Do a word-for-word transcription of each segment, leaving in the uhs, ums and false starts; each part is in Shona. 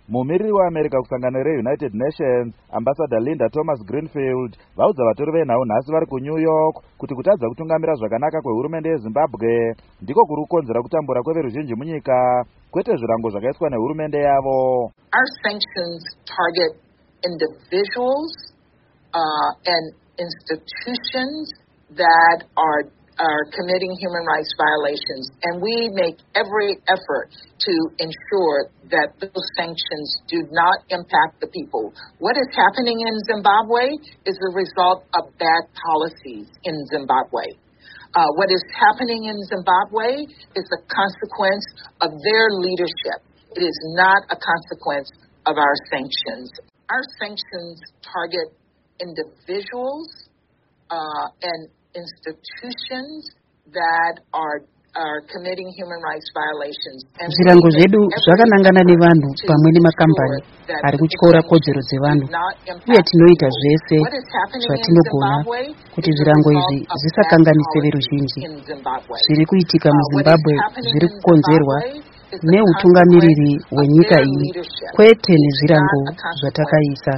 Mumiriri weAmerica kusangano reUnited Nations, Ambassador Linda Thomas Greenfield, vaudza vatori venhau nhasi vari kuNew York kuti kutadza kutungamira zvakanaka kwehurumende yeZimbabwe ndiko kuri kukonzera kutambura kweveruzhinji munyika, kwete zvirango zvakaiswa nehurumende yavo. Our sanctions target individuals uh, and institutions that are are committing human rights violations, and we make every effort to ensure that those sanctions do not impact the people. What is happening in Zimbabwe is a result of bad policies in Zimbabwe. Uh, what is happening in Zimbabwe is a consequence of their leadership. It is not a consequence of our sanctions. Our sanctions target individuals uh, and institutions that are are committing human rights violations. Zvirango zvedu zvakanangana nevanhu pamwe nemakambani ari kutyora kodzero dzevanhu, uye tinoita zvese zvatinogona kuti zvirango izvi zvisakanganise veruzhinji. Zviri kuitika muZimbabwe zviri kukonzerwa neutungamiriri wenyika iyi, kwete nezvirango zvatakaisa.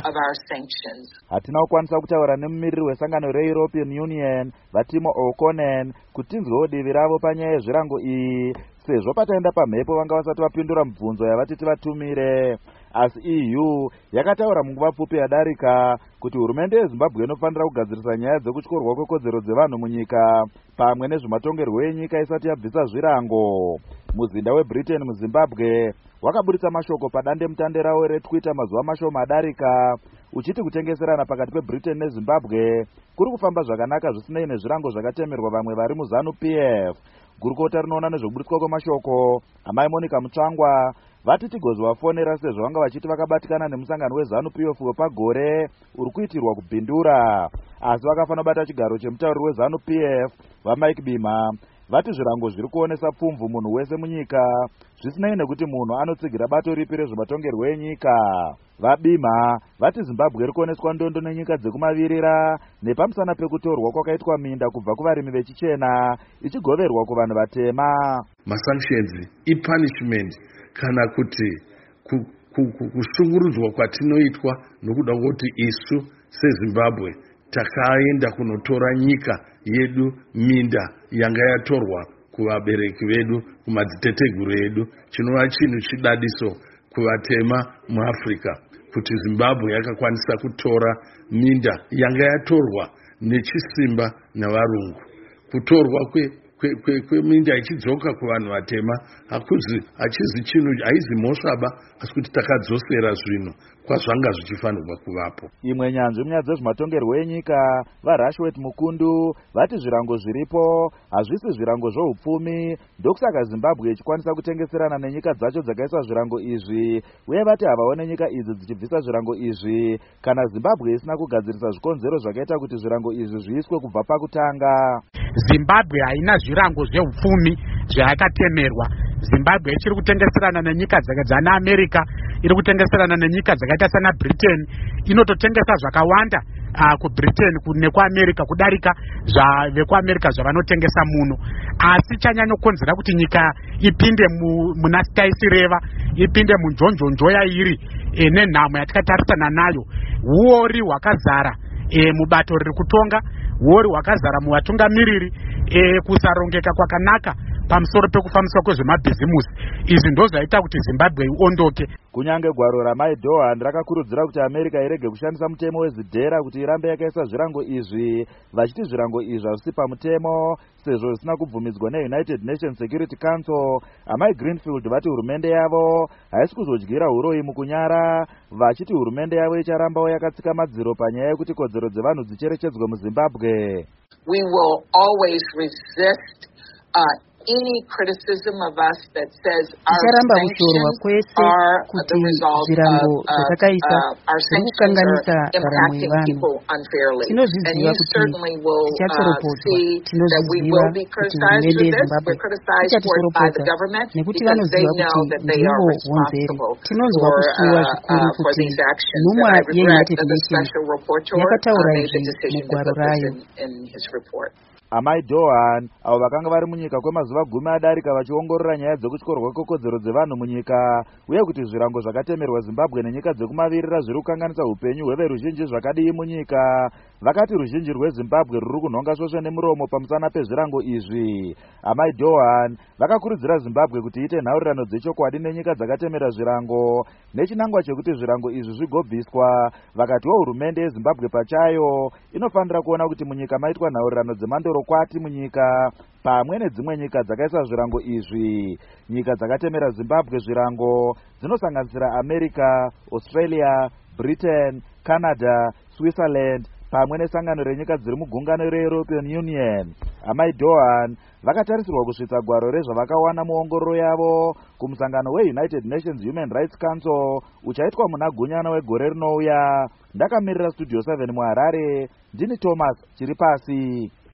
Hatina kukwanisa kutaura nemumiriri wesangano reEuropean Union Vatimo O'Connor kuti tinzwewo divi ravo panyaya yezvirango iyi, sezvo pataenda pamhepo vanga vasati vapindura mibvunzo yavati tivatumire. Asi E U yakataura munguva pfupi yadarika kuti hurumende yeZimbabwe inofanira kugadzirisa nyaya dzekutyorwa kwekodzero dzevanhu munyika pamwe nezvematongerwo enyika isati yabvisa zvirango. Muzinda weBritain muZimbabwe wakaburitsa mashoko padande mutande rawo reTwitter mazuva mashoma adarika uchiti kutengeserana pakati peBritain neZimbabwe kuri kufamba zvakanaka zvisinei nezvirango zvakatemerwa vamwe vari muZanu P F. Gurukota rinoona nezvekuburitswa kwemashoko amai Monica Mutsvangwa vati tigozovafonera sezvo vanga vachiti vakabatikana nemusangano weZanu P F wepagore uri kuitirwa kubhindura, asi vakafanira kubata chigaro chemutauriri weZanu P F vaMike Bima. Vati zvirango zviri kuonesa pfumvu munhu wese munyika zvisinei nekuti munhu anotsigira bato ripi rezvematongerwo enyika. VaBima vati Zimbabwe iri kuoneswa ndondo nenyika dzekumavirira nepamusana pekutorwa kwakaitwa minda kubva kuvarimi vechichena ichigoverwa kuvanhu vatema. Masanctions ipunishment kana kuti kushungurudzwa kwatinoitwa nokuda kwokuti isu seZimbabwe takaenda kunotora nyika yedu minda yanga yatorwa kuvabereki vedu, kumadziteteguru edu. Chinova chinhu chidadiso kuvatema muAfrica kuti Zimbabwe yakakwanisa kutora minda yanga yatorwa nechisimba navarungu. Kutorwa kwe kweminda ichidzoka kuvanhu vatema hakuzi hachizi chinhu haizi mhosvaba, asi kuti takadzosera zvino kwazvanga zvichifanirwa kuvapo. Imwe nyanzvi munyaya dzezvematongerwo enyika vaRashwet Mukundu vati zvirango zviripo hazvisi zvirango zvoupfumi, ndokusaka Zimbabwe ichikwanisa kutengeserana nenyika dzacho dzakaisa zvirango izvi, uye vati havaone nyika idzi dzichibvisa zvirango izvi kana Zimbabwe isina kugadzirisa zvikonzero zvakaita kuti zvirango izvi zviiswe kubva pakutanga. Zimbabwe haina zvirango zveupfumi zvayakatemerwa. Zimbabwe ichiri kutengeserana nenyika dzana America, iri kutengeserana nenyika dzakaita sana Britain, inototengesa zvakawanda uh, kuBritain nekuAmerica kudarika zvavekuAmerica zvavanotengesa muno. Asi chanyanyokonzera kuti nyika ipinde muna taisireva, ipinde munjonjonjo yairi e, nenhamo yatakatarisana nayo, uori hwakazara e, mubato riri kutonga, uori hwakazara muvatungamiriri, e, kusarongeka kwakanaka pamusoro pekufambiswa kwezvemabhizimusi. Izvi ndo zvaita kuti Zimbabwe iondoke. Kunyange gwaro raMai Dohan rakakurudzira kuti America irege kushandisa mutemo wezidhera kuti irambe yakaisa zvirango izvi, vachiti zvirango izvi hazvisi pamutemo sezvo zvisina kubvumidzwa neUnited Nations Security Council. Amai Greenfield vati hurumende yavo haisi kuzodyira uroyi mukunyara, vachiti hurumende yavo icharambawo yakatsika madziro panyaya yekuti kodzero dzevanhu dzicherechedzwe muZimbabwe. We will always resist uh, any criticism of us that says our sanctions are the result of uh, uh, our sanctions are impacting people unfairly. And you certainly will uh, see that we will be criticized for this. We're criticized for it by the government because they know that they are responsible for, uh, uh, for these actions. And I regret that the special rapporteur uh, made the decision to put this in, in his report. amai Dohan avo vakanga vari munyika kwemazuva gumi adarika vachiongorora nyaya dzekutyorwa kwekodzero dzevanhu munyika uye kuti zvirango zvakatemerwa Zimbabwe nenyika dzekumavirira zviri kukanganisa upenyu hweveruzhinji zvakadii munyika. Vakati ruzhinji rweZimbabwe ruri kunhonga svosve nemuromo pamusana pezvirango izvi. Amai Dohan vakakurudzira Zimbabwe kuti iite nhaurirano dzechokwadi nenyika dzakatemera zvirango nechinangwa chekuti zvirango izvi zvigobviswa. Vakatiwo hurumende yeZimbabwe pachayo inofanira kuona kuti munyika maitwa nhaurirano dzemandorokwati munyika pamwe nedzimwe nyika dzakaisa zvirango izvi. Nyika dzakatemera Zimbabwe zvirango dzinosanganisira America, Australia, Britain, Canada, Switzerland pamwe nesangano renyika dziri mugungano reEuropean Union. Amai Dohan vakatarisirwa kusvitsa gwaro rezvavakawana muongororo yavo kumusangano weUnited Nations Human Rights Council uchaitwa muna gunyana wegore rinouya. Ndakamirira Studio seven muHarare, ndini Thomas Chiripasi.